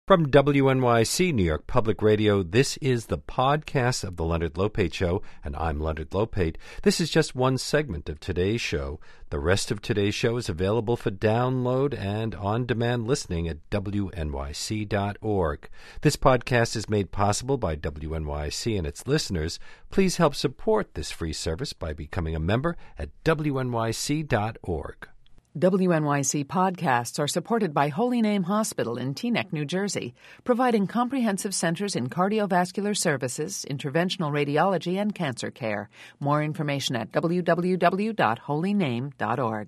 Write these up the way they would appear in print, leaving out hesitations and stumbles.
From WNYC, New York Public Radio, this is the podcast of The Leonard Lopate Show, and I'm Leonard Lopate. This is just one segment of today's show. The rest of today's show is available for download and on-demand listening at WNYC.org. This podcast is made possible by WNYC and its listeners. Please help support this free service by becoming a member at WNYC.org. WNYC podcasts are supported by Holy Name Hospital in Teaneck, New Jersey, providing comprehensive centers in cardiovascular services, interventional radiology, and cancer care. More information at www.holyname.org.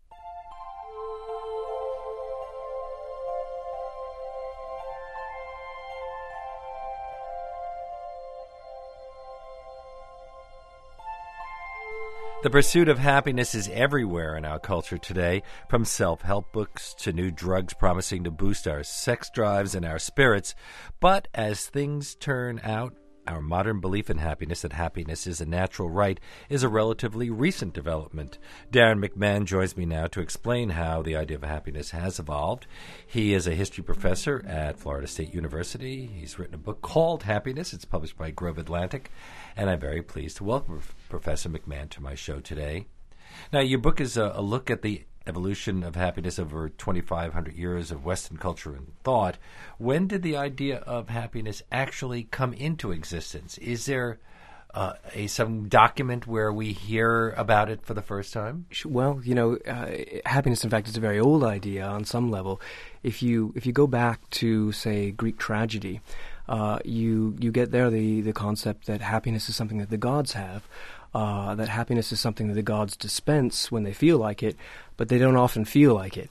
The pursuit of happiness is everywhere in our culture today, from self-help books to new drugs promising to boost our sex drives and our spirits. But as things turn out, our modern belief in happiness, that happiness is a natural right, is a relatively recent development. Darren McMahon joins me now to explain how the idea of happiness has evolved. He is a history professor at Florida State University. He's written a book called Happiness. It's published by Grove Atlantic. And I'm very pleased to welcome Professor McMahon to my show today. Now, your book is a look at the evolution of happiness over 2,500 years of Western culture and thought. When did the idea of happiness actually come into existence? Is there some document where we hear about it for the first time? Well, happiness, in fact, is a very old idea on some level. If you go back to, say, Greek tragedy, you get there the concept that happiness is something that the gods have, that happiness is something that the gods dispense when they feel like it, but they don't often feel like it.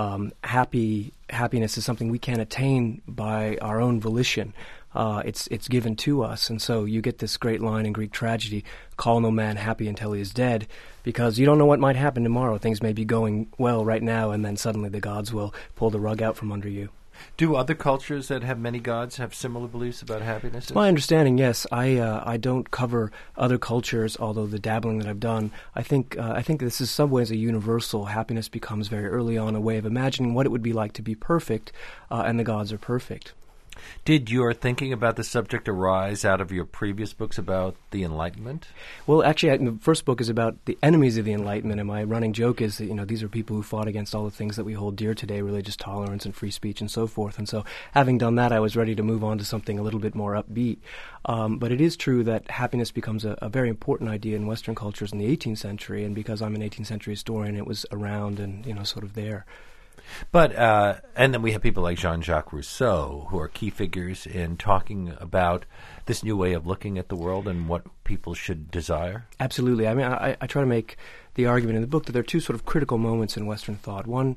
Happiness is something we can't attain by our own volition. It's given to us, and so you get this great line in Greek tragedy, "Call no man happy until he is dead," because you don't know what might happen tomorrow. Things may be going well right now, and then suddenly the gods will pull the rug out from under you. Do other cultures that have many gods have similar beliefs about happiness? It's my understanding, yes. I don't cover other cultures, although the dabbling that I've done, I think this is some ways a universal. Happiness becomes very early on a way of imagining what it would be like to be perfect, and the gods are perfect. Did your thinking about the subject arise out of your previous books about the Enlightenment? Well, actually, the first book is about the enemies of the Enlightenment, and my running joke is that, these are people who fought against all the things that we hold dear today, religious tolerance and free speech and so forth. And so, having done that, I was ready to move on to something a little bit more upbeat. But it is true that happiness becomes a very important idea in Western cultures in the 18th century, and because I'm an 18th century historian, it was around and, sort of there. But and then we have people like Jean-Jacques Rousseau, who are key figures in talking about this new way of looking at the world and what people should desire. Absolutely. I mean, I try to make the argument in the book that there are two sort of critical moments in Western thought. One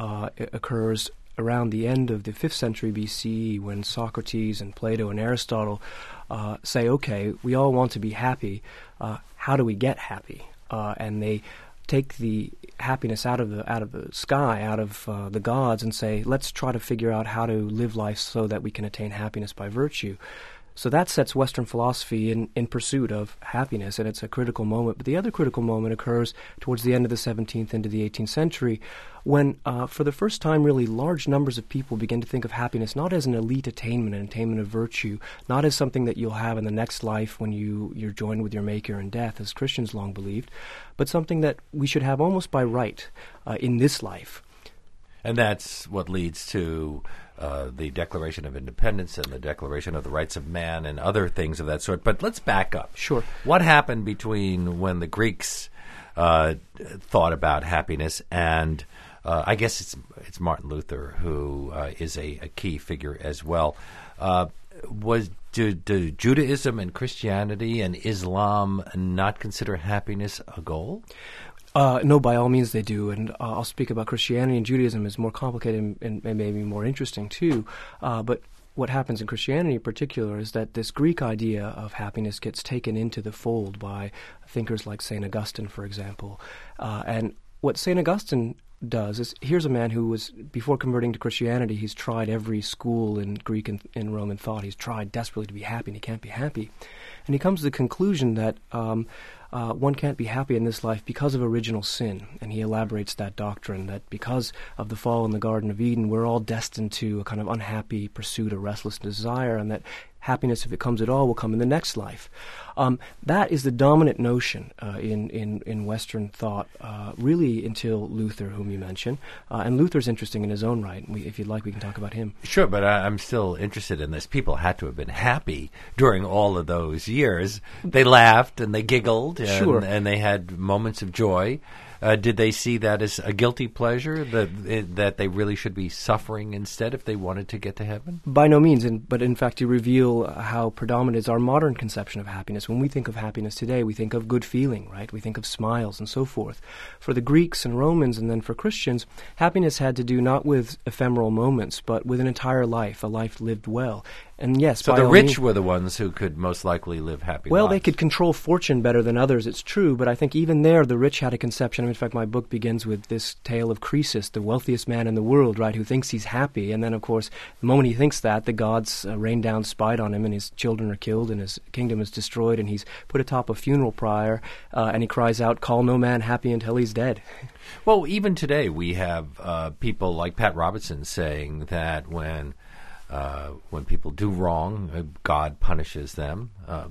occurs around the end of the 5th century BCE when Socrates and Plato and Aristotle say, okay, we all want to be happy. How do we get happy? And they take the happiness out of the sky, out of the gods, and say, let's try to figure out how to live life so that we can attain happiness by virtue. So that sets Western philosophy in pursuit of happiness, and it's a critical moment. But the other critical moment occurs towards the end of the 17th into the 18th century when, for the first time, really large numbers of people begin to think of happiness not as an elite attainment, an attainment of virtue, not as something that you'll have in the next life when you're joined with your Maker in death, as Christians long believed, but something that we should have almost by right in this life. And that's what leads to the Declaration of Independence and the Declaration of the Rights of Man and other things of that sort. But let's back up. Sure. What happened between when the Greeks thought about happiness and I guess it's Martin Luther, who is a key figure as well. Do Judaism and Christianity and Islam not consider happiness a goal? No, by all means they do, and I'll speak about Christianity and Judaism is more complicated and maybe more interesting too. But what happens in Christianity in particular is that this Greek idea of happiness gets taken into the fold by thinkers like St. Augustine, for example. And what St. Augustine does is, here's a man who was, before converting to Christianity, he's tried every school in Greek and Roman thought. He's tried desperately to be happy, and he can't be happy. And he comes to the conclusion that one can't be happy in this life because of original sin. And he elaborates that doctrine that because of the fall in the Garden of Eden, we're all destined to a kind of unhappy pursuit, a restless desire, and that happiness, if it comes at all, will come in the next life. That is the dominant notion in Western thought, really until Luther, whom you mentioned. And Luther's interesting in his own right. If you'd like, we can talk about him. Sure, but I'm still interested in this. People had to have been happy during all of those years. They laughed and they giggled, and they had moments of joy. Did they see that as a guilty pleasure, that they really should be suffering instead if they wanted to get to heaven? By no means, but in fact you reveal how predominant is our modern conception of happiness. When we think of happiness today, we think of good feeling, right? We think of smiles and so forth. For the Greeks and Romans, and then for Christians, happiness had to do not with ephemeral moments, but with an entire life, a life lived well. And yes, so the rich were the ones who could most likely live happy lives. Well, they could control fortune better than others, it's true, but I think even there the rich had a conception. In fact, my book begins with this tale of Croesus, the wealthiest man in the world, right, who thinks he's happy. And then, of course, the moment he thinks that, the gods rain down spite on him, and his children are killed, and his kingdom is destroyed, and he's put atop a funeral pyre, and he cries out, "Call no man happy until he's dead." Well, even today we have people like Pat Robertson saying that when people do wrong, God punishes them.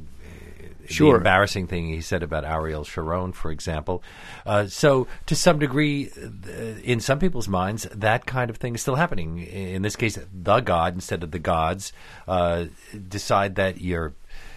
Sure. The embarrassing thing he said about Ariel Sharon, for example. So to some degree, in some people's minds, that kind of thing is still happening. In this case, the God, instead of the gods, decide that you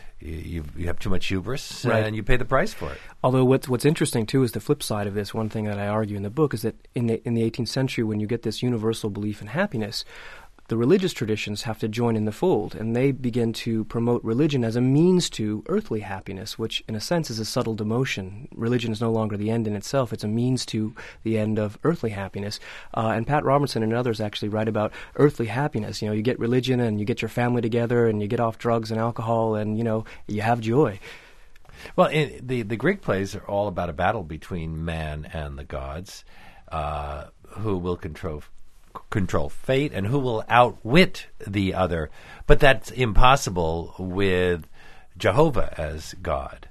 have too much hubris, right, and you pay the price for it. Although what's interesting, too, is the flip side of this. One thing that I argue in the book is that in the 18th century, when you get this universal belief in happiness, the religious traditions have to join in the fold, and they begin to promote religion as a means to earthly happiness, which in a sense is a subtle demotion. Religion is no longer the end in itself. It's a means to the end of earthly happiness. And Pat Robertson and others actually write about earthly happiness. You know, you get religion and you get your family together and you get off drugs and alcohol and, you know, you have joy. Well, the Greek plays are all about a battle between man and the gods, who will control fate and who will outwit the other. But that's impossible with Jehovah as God.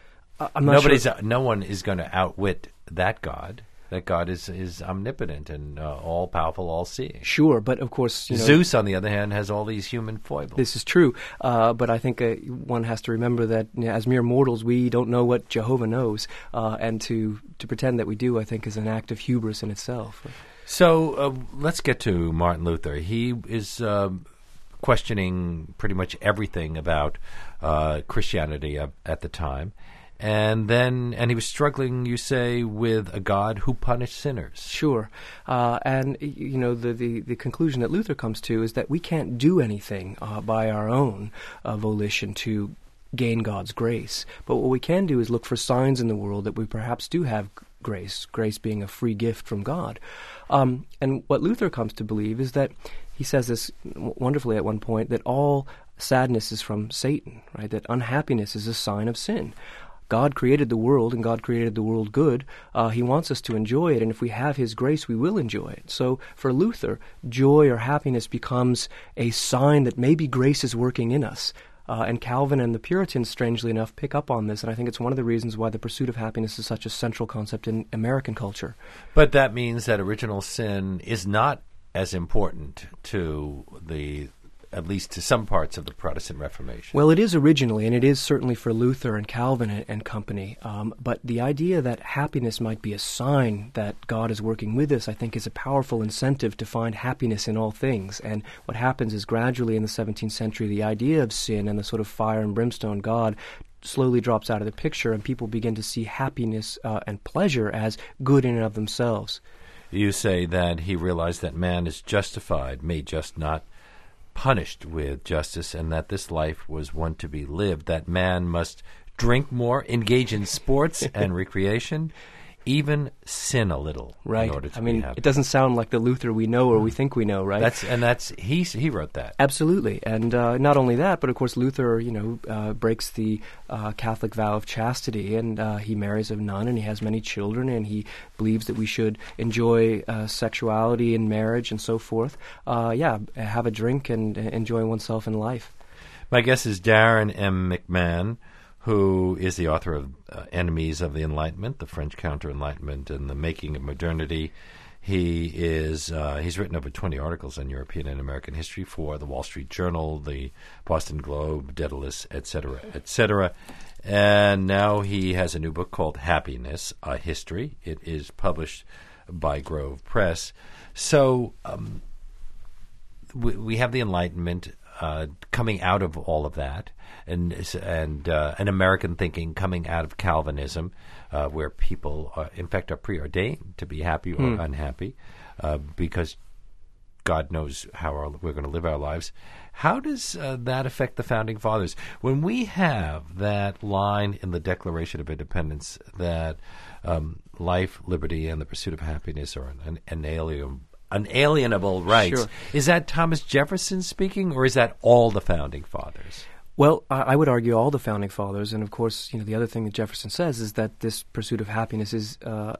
No one is going to outwit that God. That God is omnipotent and all-powerful, all-seeing. Sure, but of course... Zeus, on the other hand, has all these human foibles. This is true, but I think one has to remember that as mere mortals, we don't know what Jehovah knows, and to pretend that we do, I think, is an act of hubris in itself. So let's get to Martin Luther. He is questioning pretty much everything about Christianity at the time. And he was struggling, you say, with a God who punished sinners. Sure. And, you know, the conclusion that Luther comes to is that we can't do anything by our own volition to gain God's grace. But what we can do is look for signs in the world that we perhaps do have grace being a free gift from God. And what Luther comes to believe is that, he says this wonderfully at one point, that all sadness is from Satan, right? That unhappiness is a sign of sin. God created the world, and God created the world good. He wants us to enjoy it, and if we have His grace, we will enjoy it. So for Luther, joy or happiness becomes a sign that maybe grace is working in us. And Calvin and the Puritans, strangely enough, pick up on this, and I think it's one of the reasons why the pursuit of happiness is such a central concept in American culture. But that means that original sin is not as important to at least to some parts of the Protestant Reformation. Well, it is originally, and it is certainly for Luther and Calvin and company. But the idea that happiness might be a sign that God is working with us, I think, is a powerful incentive to find happiness in all things. And what happens is gradually in the 17th century, the idea of sin and the sort of fire and brimstone God slowly drops out of the picture, and people begin to see happiness and pleasure as good in and of themselves. You say that he realized that man is justified, may just not punished with justice, and that this life was one to be lived, that man must drink more, engage in sports and recreation, even sin a little right. in order to I mean, be happy. it doesn't sound like the Luther we know or we think we know, right? He wrote that. Absolutely, and not only that, but of course Luther, breaks the Catholic vow of chastity, and he marries a nun, and he has many children, and he believes that we should enjoy sexuality in marriage and so forth. Have a drink and enjoy oneself in life. My guest is Darren M. McMahon, who is the author of Enemies of the Enlightenment, The French Counter-Enlightenment, and The Making of Modernity. He's written over 20 articles on European and American history for the Wall Street Journal, the Boston Globe, Daedalus, etc., etc. And now he has a new book called Happiness, A History. It is published by Grove Press. So we have the Enlightenment coming out of all of that, and an American thinking coming out of Calvinism, where people, in fact, are preordained to be happy or unhappy, because God knows how we're going to live our lives. How does that affect the Founding Fathers? When we have that line in the Declaration of Independence that life, liberty, and the pursuit of happiness are an unalienable rights. Sure. Is that Thomas Jefferson speaking, or is that all the Founding Fathers? Well, I would argue all the Founding Fathers, and of course, the other thing that Jefferson says is that this pursuit of happiness is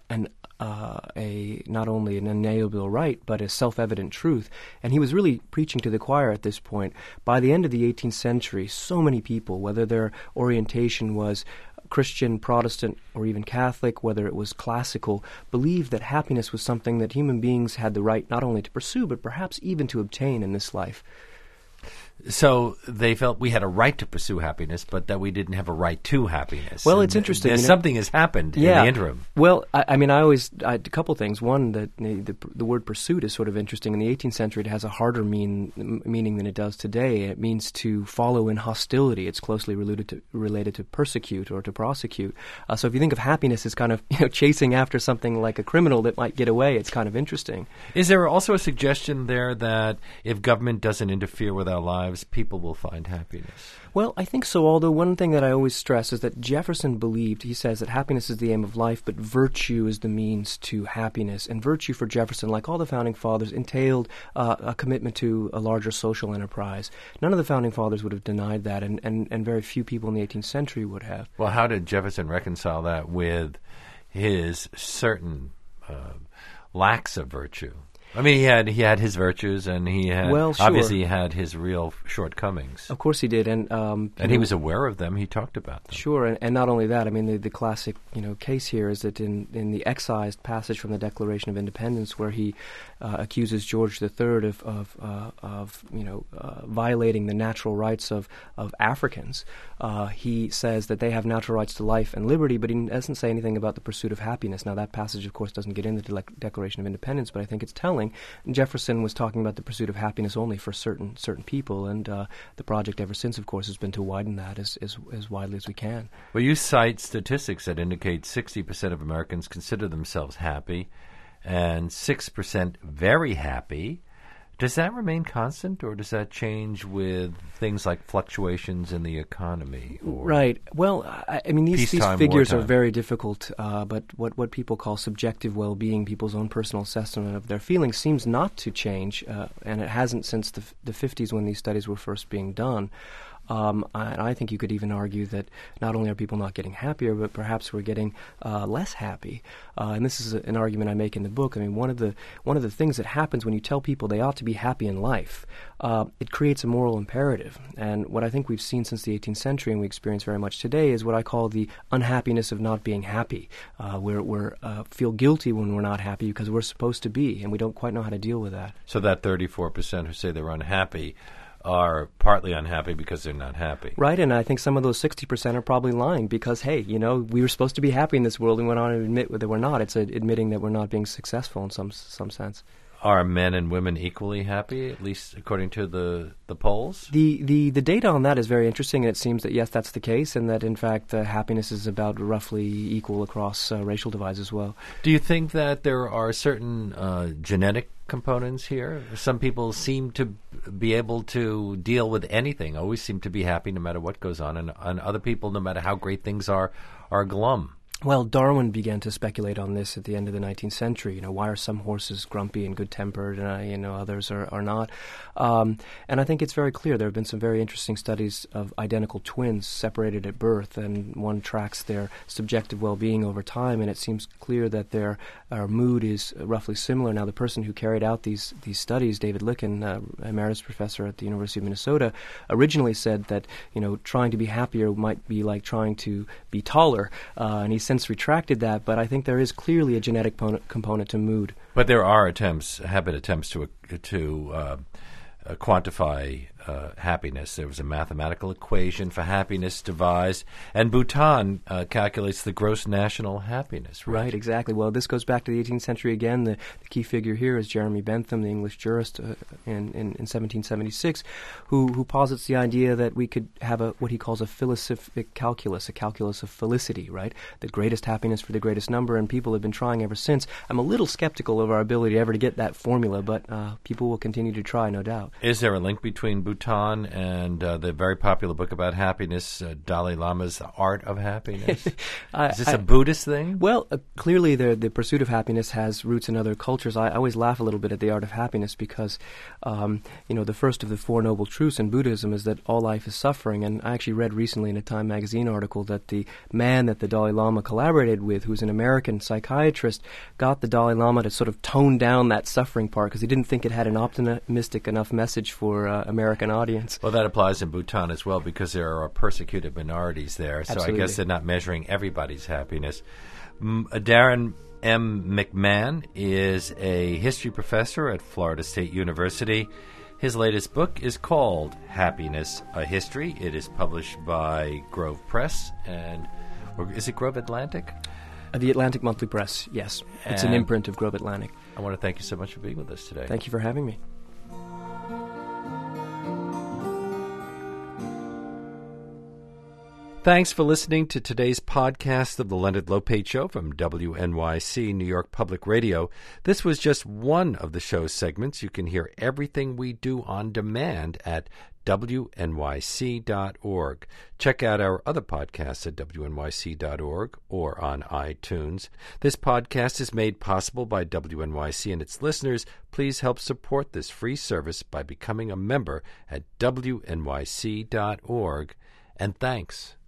not only an inalienable right, but a self-evident truth. And he was really preaching to the choir at this point. By the end of the 18th century, so many people, whether their orientation was Christian, Protestant, or even Catholic, whether it was classical, believed that happiness was something that human beings had the right not only to pursue, but perhaps even to obtain in this life. So they felt we had a right to pursue happiness, but that we didn't have a right to happiness. Well, it's interesting. Something has happened in the interim. Well, a couple things. One, that the word pursuit is sort of interesting. In the 18th century, it has a harder meaning than it does today. It means to follow in hostility. It's closely related to persecute or to prosecute. So if you think of happiness as kind of chasing after something like a criminal that might get away, it's kind of interesting. Is there also a suggestion there that if government doesn't interfere with our lives, people will find happiness? Well, I think so, although one thing that I always stress is that Jefferson believed, he says that happiness is the aim of life, but virtue is the means to happiness. And virtue for Jefferson, like all the Founding Fathers, entailed a commitment to a larger social enterprise. None of the Founding Fathers would have denied that, and very few people in the 18th century would have. Well, how did Jefferson reconcile that with his certain lacks of virtue? I mean, he had his virtues, and he had obviously he had his real shortcomings. Of course, he did, and he was aware of them. He talked about them. Sure, and not only that. I mean, the classic case here is that in the excised passage from the Declaration of Independence, where he accuses George III of violating the natural rights of Africans, he says that they have natural rights to life and liberty, but he doesn't say anything about the pursuit of happiness. Now, that passage, of course, doesn't get into the Declaration of Independence, but I think it's telling. Jefferson was talking about the pursuit of happiness only for certain people, and the project ever since, of course, has been to widen that as widely as we can. Well, you cite statistics that indicate 60% of Americans consider themselves happy, and 6% very happy. Does that remain constant, or does that change with things like fluctuations in the economy? Right. Well, I mean, these figures are very difficult, but what people call subjective well-being, people's own personal assessment of their feelings, seems not to change, and it hasn't since the 50s when these studies were first being done. And I think you could even argue that not only are people not getting happier, but perhaps we're getting less happy. And this is an argument I make in the book. I mean, one of the things that happens when you tell people they ought to be happy in life, it creates a moral imperative. And what I think we've seen since the 18th century, and we experience very much today, is what I call the unhappiness of not being happy. We feel guilty when we're not happy because we're supposed to be, and we don't quite know how to deal with that. So that 34% who say they're unhappy are partly unhappy because they're not happy. Right, and I think some of those 60% are probably lying because, hey, we were supposed to be happy in this world and went on to admit that we're not. It's admitting that we're not being successful in some sense. Are men and women equally happy, at least according to the polls? The data on that is very interesting, and it seems that, yes, that's the case, and that, in fact, happiness is about roughly equal across racial divides as well. Do you think that there are certain genetic components here? Some people seem to be able to deal with anything, always seem to be happy no matter what goes on, and other people, no matter how great things are glum. Well, Darwin began to speculate on this at the end of the 19th century. Why are some horses grumpy and good-tempered and, others are not? And I think it's very clear. There have been some very interesting studies of identical twins separated at birth, and one tracks their subjective well-being over time, and it seems clear that their mood is roughly similar. Now, the person who carried out these studies, David Licken, emeritus professor at the University of Minnesota, originally said that, trying to be happier might be like trying to be taller, and he since retracted that, but I think there is clearly a genetic component to mood. But there are habit attempts to quantify happiness. There was a mathematical equation for happiness devised, and Bhutan calculates the gross national happiness. Right, exactly. Well, this goes back to the 18th century again. The key figure here is Jeremy Bentham, the English jurist in 1776, who posits the idea that we could have what he calls a philosophic calculus, a calculus of felicity, right? The greatest happiness for the greatest number, and people have been trying ever since. I'm a little skeptical of our ability ever to get that formula, but people will continue to try, no doubt. Is there a link between Bhutan and the very popular book about happiness, Dalai Lama's Art of Happiness? Is this a Buddhist thing? Well, clearly the pursuit of happiness has roots in other cultures. I always laugh a little bit at the Art of Happiness because, the first of the Four Noble Truths in Buddhism is that all life is suffering. And I actually read recently in a Time magazine article that the man that the Dalai Lama collaborated with, who's an American psychiatrist, got the Dalai Lama to sort of tone down that suffering part because he didn't think it had an optimistic enough message for American audience. Well, that applies in Bhutan as well because there are persecuted minorities there. So Absolutely. I guess they're not measuring everybody's happiness. Darren M. McMahon is a history professor at Florida State University. His latest book is called Happiness, A History. It is published by Grove Press. Or is it Grove Atlantic? The Atlantic Monthly Press, yes. It's an imprint of Grove Atlantic. I want to thank you so much for being with us today. Thank you for having me. Thanks for listening to today's podcast of the Leonard Lopate Show from WNYC New York Public Radio. This was just one of the show's segments. You can hear everything we do on demand at wnyc.org. Check out our other podcasts at wnyc.org or on iTunes. This podcast is made possible by WNYC and its listeners. Please help support this free service by becoming a member at wnyc.org. And thanks.